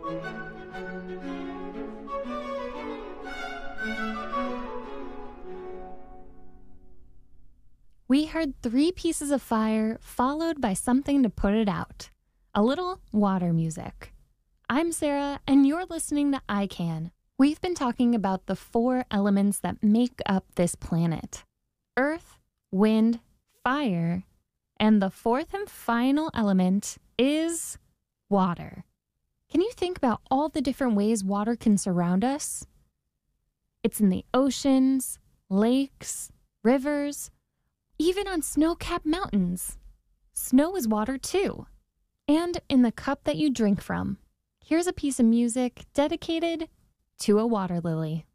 We heard 3 pieces of fire followed by something to put it out. A little water music. I'm Sarah, and you're listening to I Can. We've been talking about the 4 elements that make up this planet. Earth, wind, fire, and the 4th and final element is water. Can you think about all the different ways water can surround us? It's in the oceans, lakes, rivers, even on snow-capped mountains. Snow is water too. And in the cup that you drink from. Here's a piece of music dedicated to a water lily.